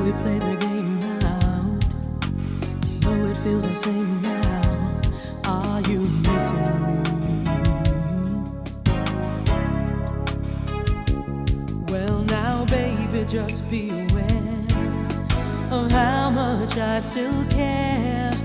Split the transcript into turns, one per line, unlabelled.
we play the game out, though it feels the same now. Are you missing me? Well now baby, just be aware of how much I still care.